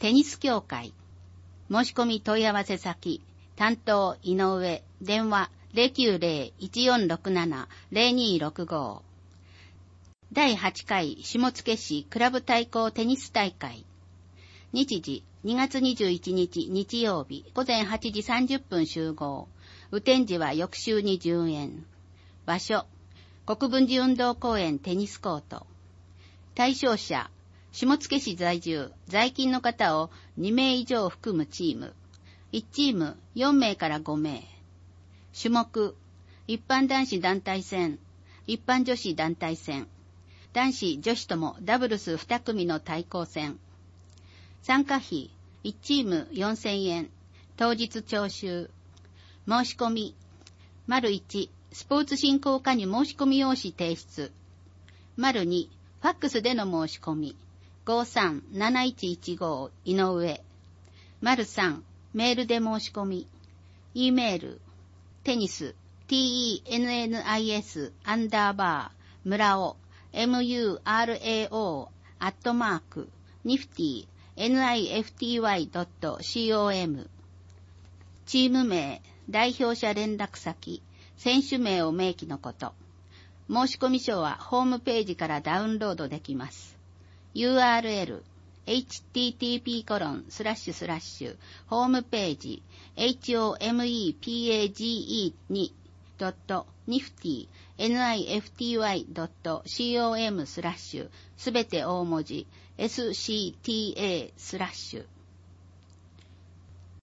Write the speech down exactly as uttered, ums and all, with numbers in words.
テニス協会。申し込み問い合わせ先、担当井上、電話 ゼロきゅうゼロ いちよんろくなな ゼロにろくご。だいはちかい下野市クラブ対抗テニス大会。日時にがつにじゅういちにち日曜日午前はちじさんじゅっぷん集合。雨天時は翌週にじゅうえん。場所、国分寺運動公園テニスコート。対象者、下野市在住、在勤の方をにめい以上含むチーム。いちチームよんめいからごめい。種目、一般男子団体戦、一般女子団体戦、男子女子ともダブルスに組の対抗戦。参加費、いちチームよんせんえん、当日徴収。申し込み、丸いち、スポーツ振興課に申し込み用紙提出。丸に、ファックスでの申し込み。ごさんなないちいちご井上。丸さん、メールで申し込み。E メール、テニス、tennis アンダーバー、村尾、murao アットマーク、ニフティ、nifty.com。チーム名、代表者連絡先、選手名を明記のこと。申込書はホームページからダウンロードできます。ユーアールエル、エイチティーティーピーコロンスラッシュスラッシュホームページ ホームページ ドットニフティ ドットコム スラッシュすべて大文字 スカ スラッシュ